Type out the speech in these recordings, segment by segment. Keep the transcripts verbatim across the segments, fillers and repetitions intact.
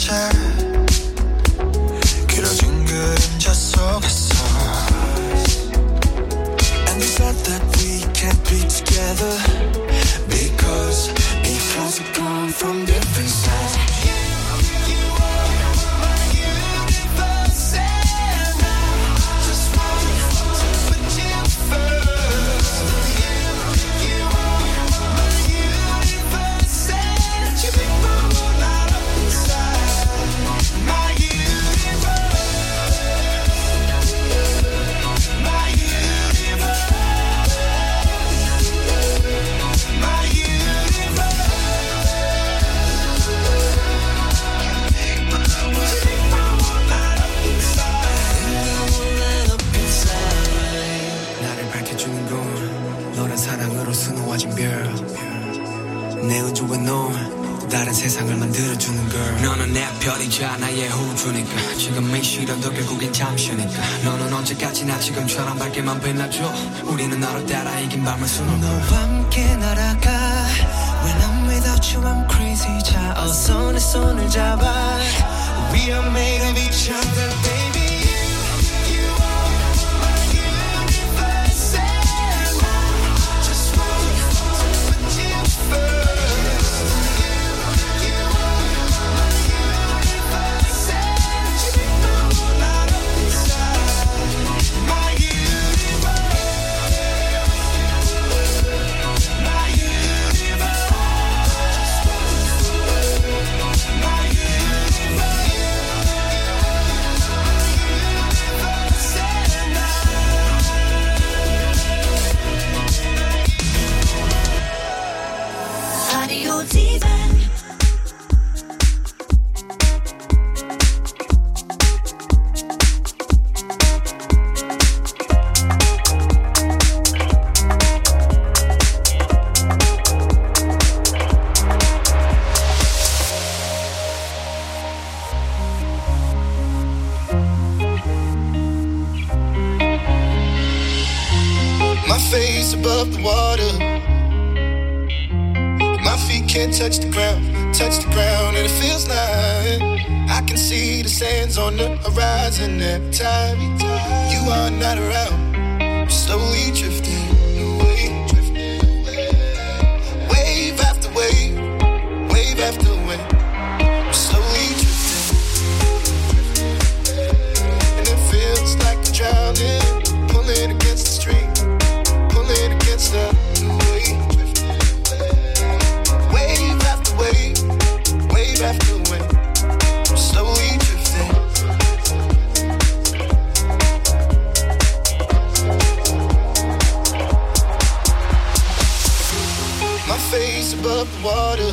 채 길어진 그림자 속에서 And we said that we can't be together Because, because we come from different sides 내 우주와 너 다른 세상을 만들어주는 girl 너는 내 별이자 나의 우주니까 지금이 싫어도 결국엔 잠시니까 너는 언제까지나 지금처럼 밝게만 빛나줘 우리는 너를 따라 이긴 밤을 수놓고 너와 함께 날아가 When I'm without you I'm crazy 자 어서 내 손을 잡아 We are made of each other baby above the water my feet can't touch the ground touch the ground and it feels like I can see the sands on the horizon every time you are not around I'm slowly drifting away wave after wave wave after wave I'm slowly drifting and it feels like I'm drowning pulling against the stream against the wave wave after wave wave after wave I'm slowly drifting my face above the water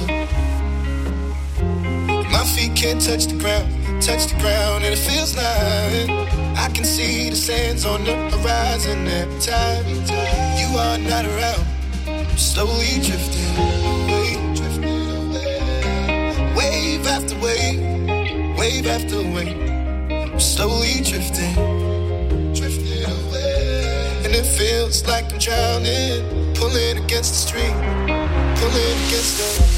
my feet can't touch the ground touch the ground and it feels like I can see the sands on the horizon every time you are not around I'm slowly drifting away, drifting away. Wave after wave wave after wave I'm slowly drifting drifting away and it feels like I'm drowning pulling against the stream pulling against the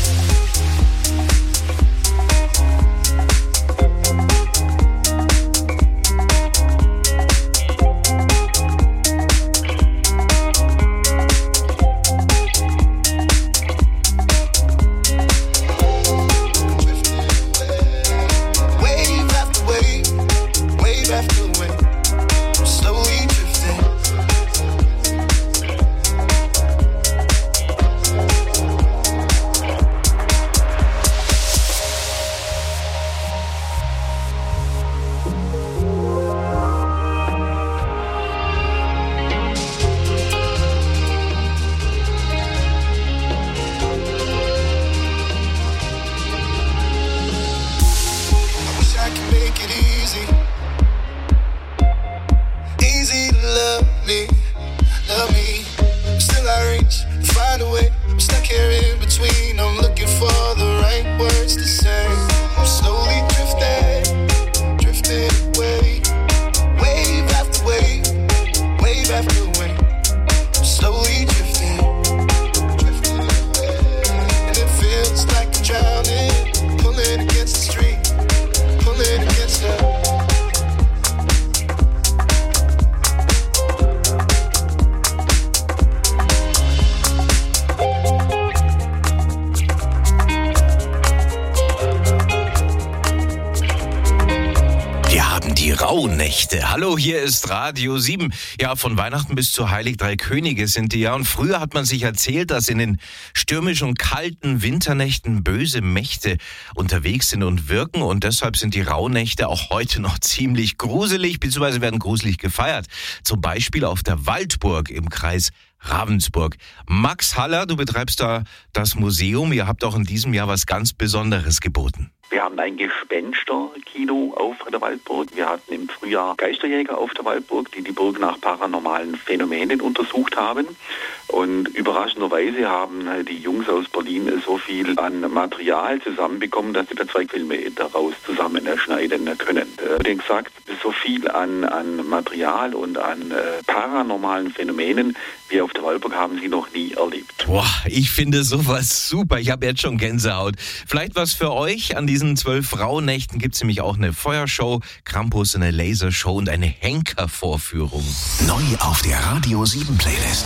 Rauhnächte. Hallo, hier ist Radio sieben. Ja, von Weihnachten bis zu Heilig Drei Könige sind die ja. Und früher hat man sich erzählt, dass in den stürmisch und kalten Winternächten böse Mächte unterwegs sind und wirken. Und deshalb sind die Rauhnächte auch heute noch ziemlich gruselig, beziehungsweise werden gruselig gefeiert. Zum Beispiel auf der Waldburg im Kreis Ravensburg. Max Haller, du betreibst da das Museum. Ihr habt auch in diesem Jahr was ganz Besonderes geboten. Wir haben ein Gespensterkino auf der Waldburg. Wir hatten im Frühjahr Geisterjäger auf der Waldburg, die die Burg nach paranormalen Phänomenen untersucht haben. Und überraschenderweise haben die Jungs aus Berlin so viel an Material zusammenbekommen, dass sie da zwei Filme daraus zusammenschneiden können. Wie gesagt, so viel an, an Material und an äh, paranormalen Phänomenen wie auf der Waldburg haben sie noch nie erlebt. Boah, ich finde sowas super. Ich habe jetzt schon Gänsehaut. Vielleicht was für euch. An diesen zwölf Rauhnächten gibt es nämlich auch eine Feuershow, Krampus, eine Lasershow und eine Henkervorführung. Neu auf der Radio sieben Playlist.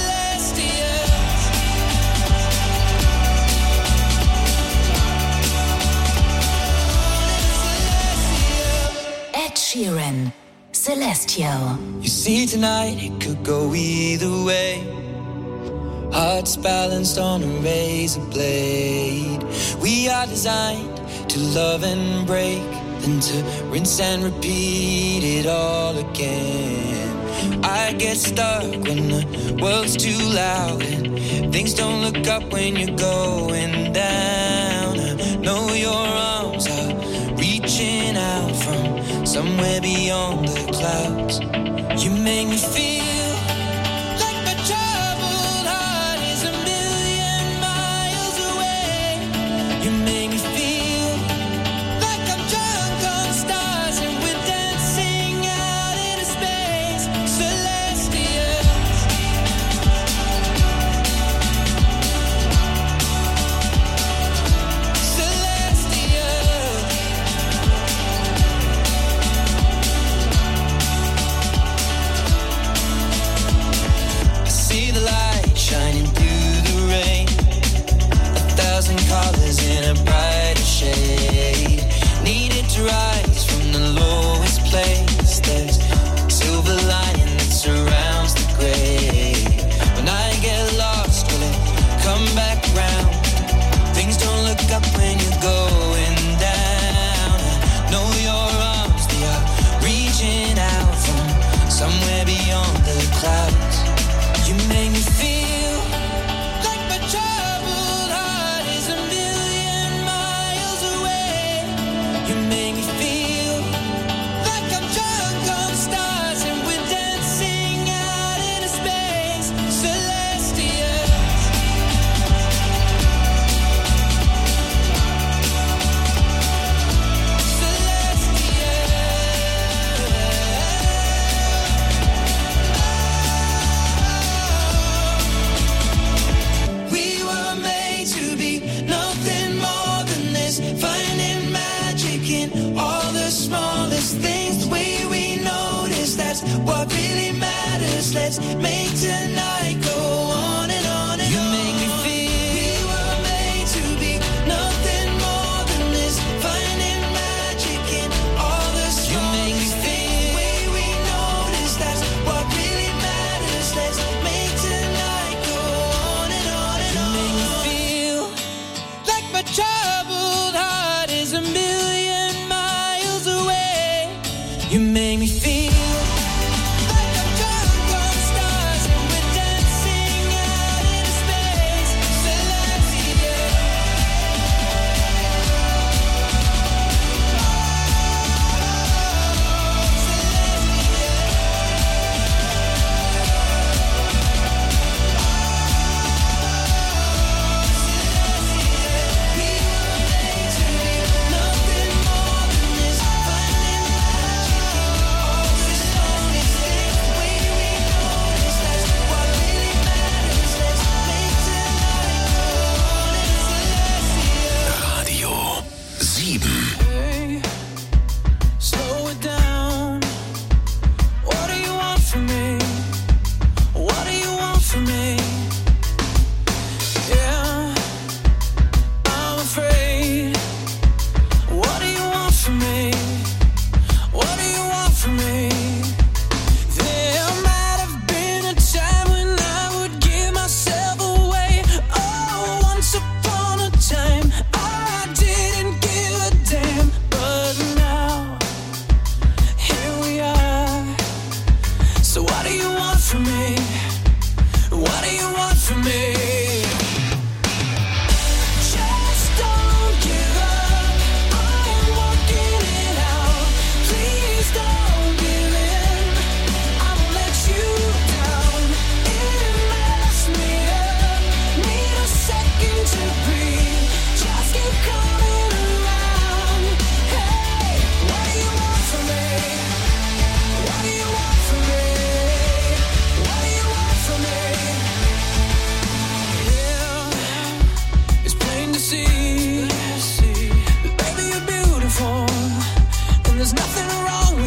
Ed Sheeran, Celestial. You see tonight it could go either way. Hearts balanced on a razor blade. We are designed to love and break, then to rinse and repeat it all again. I get stuck when the world's too loud and things don't look up when you're going down. I know your arms are reaching out from somewhere beyond the clouds. You make me feel like my troubled heart is a million miles away. You make me feel like I'm drunk on stars and we're dancing out into space. Celestial. Celestial. I see the light shining through the rain. A thousand colors in a brighter shade. Needed to rise from the lowest place. There's silver lining that surrounds the gray. When I get lost, will it come back round? Things don't look up when you're going down. I know your arms, they are reaching out from somewhere beyond the clouds. You make me feel like my troubled heart is a million miles away. You make me feel like I'm drunk on stars and we're dancing out into space. Celestial. We were made to be nothing more than this, finding magic in all the smallest things. The way we notice, that's what really matters. Let's make tonight go on and on and you on. You make me feel we were made to be nothing more than this, finding magic in all the smallest things. The way we notice, that's what really matters. Let's make tonight go on and on and on. You make me feel like my troubled heart is a million miles away. You make me feel like I'm drunk on stars and we're dancing out into space. Celestial. We were made to be nothing more than this, finding magic in all the smallest things. The way we notice, that's what really matters. Let's make tonight go on and celestial. Radio sieben. Hey, slow it down. What do you want from me? What do you want from me? Yeah, I'm afraid. What do you want from me? What do you want from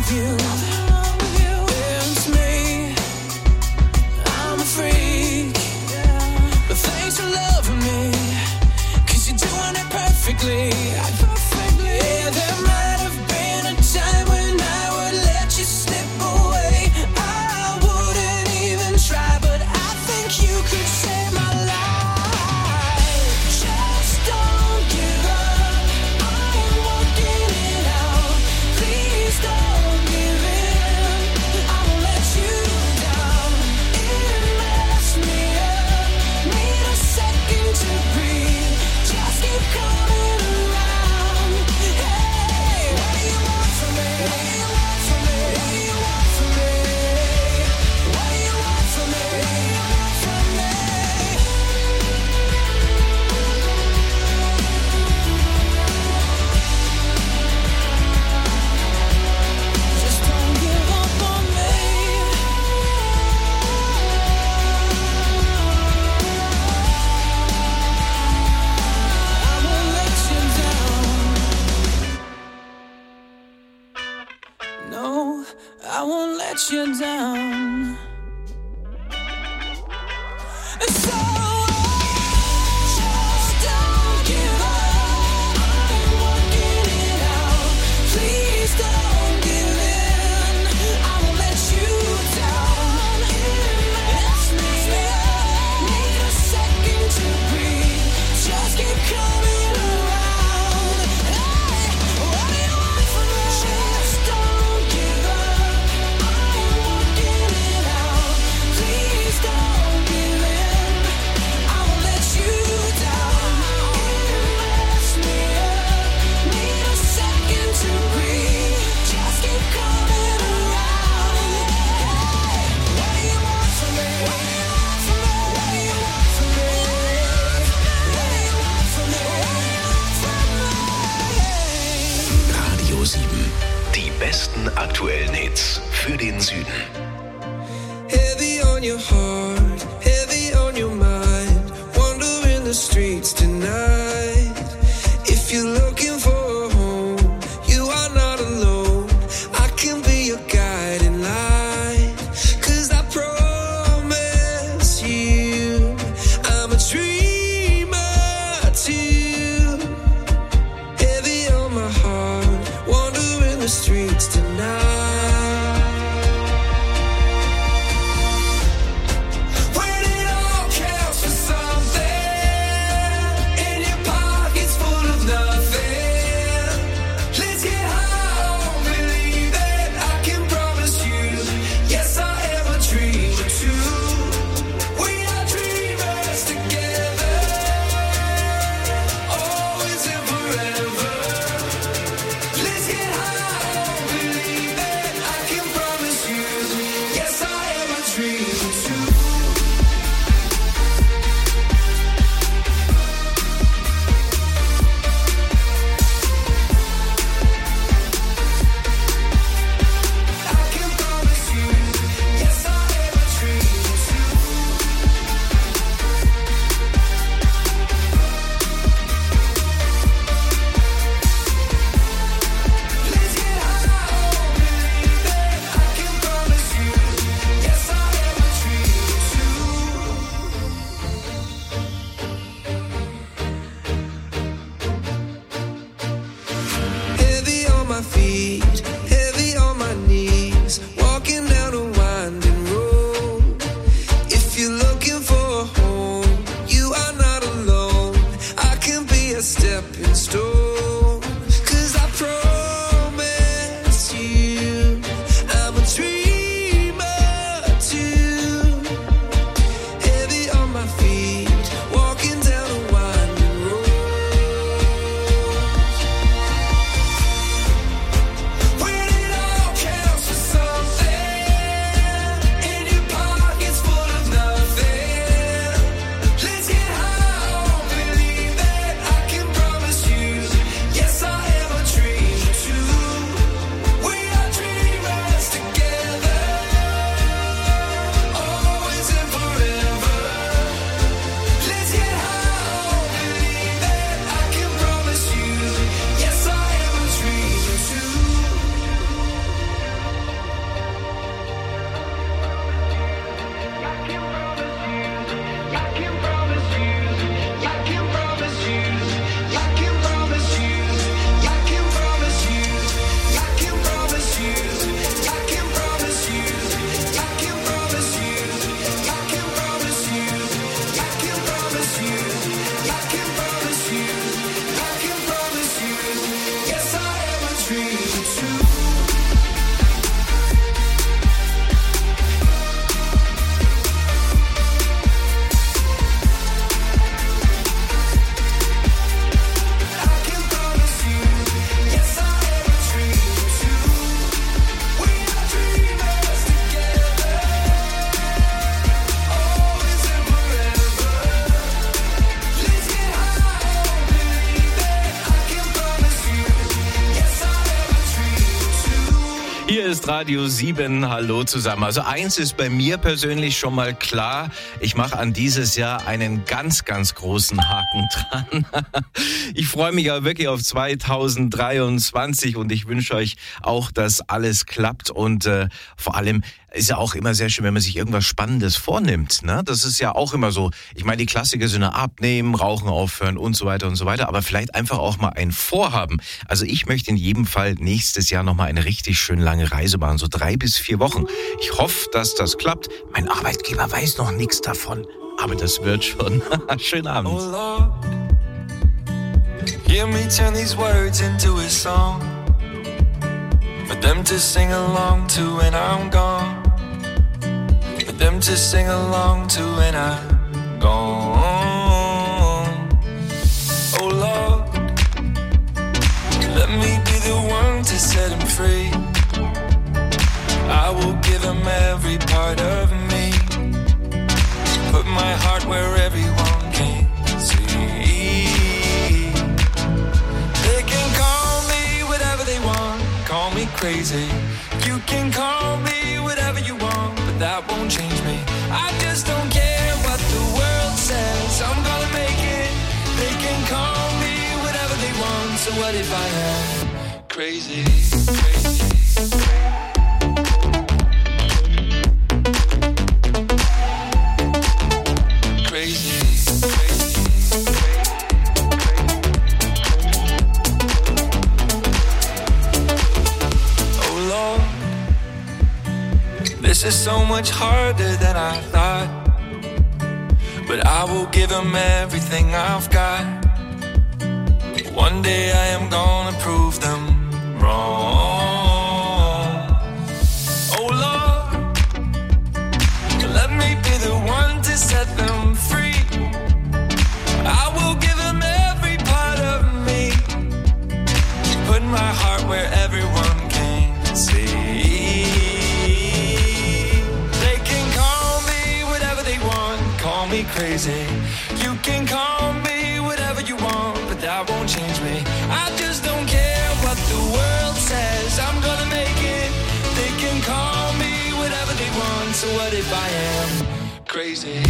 love you. It's me. I'm a freak. But thanks for loving me. Cause you're doing it perfectly. Perfectly. Yeah, there might have been a time when I would let you slip away. I wouldn't even try, but I think you could save my life. Just don't give up. I'm working it out. Please don't give in. I won't let you down. It messed me up. Need a second to breathe. Just keep coming around. Hey, what do you want from me? What do you want from me? What do you want from me? What do you want from me? What do you want from me? Just don't give up on me. I won't let you down. No, I won't let you down. So just don't give up. I'm working it out. Please don't give in. I won't let you down. It's me. Need a second to breathe. Just keep coming around. Hey, what do you want from me? Just don't give up. I'm working it out. Please don't give in. I won't let you down. It messed me up. Need a second to breathe. Just keep coming around. Hey, what do you want from me? What do you want from me? What do you want from me? What do you want from me? What do you want from me? Radio sieben. Die besten aktuellen Hits für den Süden. Heavy on your heart, heavy on your mind. Wandering the streets tonight. If you're looking for a home, you are not alone. I can be your guiding light. Cause I promise you, I'm a dreamer too. Heavy on my heart, wandering the streets tonight. When it all counts for something, and your pocket's full of nothing, let's get high on believe that I can promise you. Yes, I am a dreamer too. We are dreamers together, always and forever. Let's get high on believe that I can promise you. Yes, I am a dreamer too. I can promise you. Yes, I am a dreamer too. Let's get high on believe that I can promise you. Yes, I am a dreamer too. Heavy on my feet, heavy on my knees, walking down a winding road. If you're looking for a home, you are not alone. I can be a stepping stone. Cause I promise you, I'm a dreamer too. Heavy on my feet, walking down a winding road. ist Radio sieben. Hallo zusammen. Also eins ist bei mir persönlich schon mal klar. Ich mache an dieses Jahr einen ganz, ganz großen Haken dran. Ich freue mich ja wirklich auf zweitausenddreiundzwanzig und ich wünsche euch auch, dass alles klappt. Und äh, vor allem ist ja auch immer sehr schön, wenn man sich irgendwas Spannendes vornimmt. Ne? Das ist ja auch immer so. Ich meine, die Klassiker sind ja abnehmen, Rauchen aufhören und so weiter und so weiter. Aber vielleicht einfach auch mal ein Vorhaben. Also ich möchte in jedem Fall nächstes Jahr nochmal eine richtig schön lange Reise machen. So drei bis vier Wochen. Ich hoffe, dass das klappt. Mein Arbeitgeber weiß noch nichts davon. Aber das wird schon. Schönen Abend. Oh Lord, hear me turn these words into a song for them to sing along to when I'm gone. For them to sing along to when I'm gone. Oh Lord, let me be the one to set him free. I will give him every part of me. Put my heart where everyone can see. They can call me whatever they want. Call me crazy. You can call me whatever you want, but that won't change me. I just don't care what the world says. I'm gonna make it. They can call me whatever they want. So what if I am crazy? Crazy. This is so much harder than I thought, but I will give him everything I've got. One day I am gonna prove them wrong. Oh Lord, let me be the one to set them free. I will give him every part of me. Put my heart where everyone can see. Call me crazy. You can call me whatever you want, but that won't change me. I just don't care what the world says. I'm gonna make it. They can call me whatever they want. So what if I am crazy?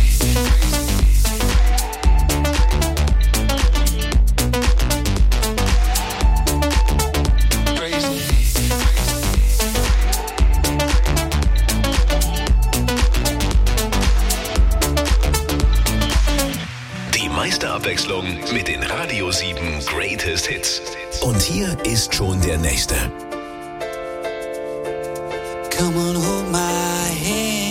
Abwechslung mit den Radio sieben Greatest Hits. Und hier ist schon der nächste. Come on, hold my hand.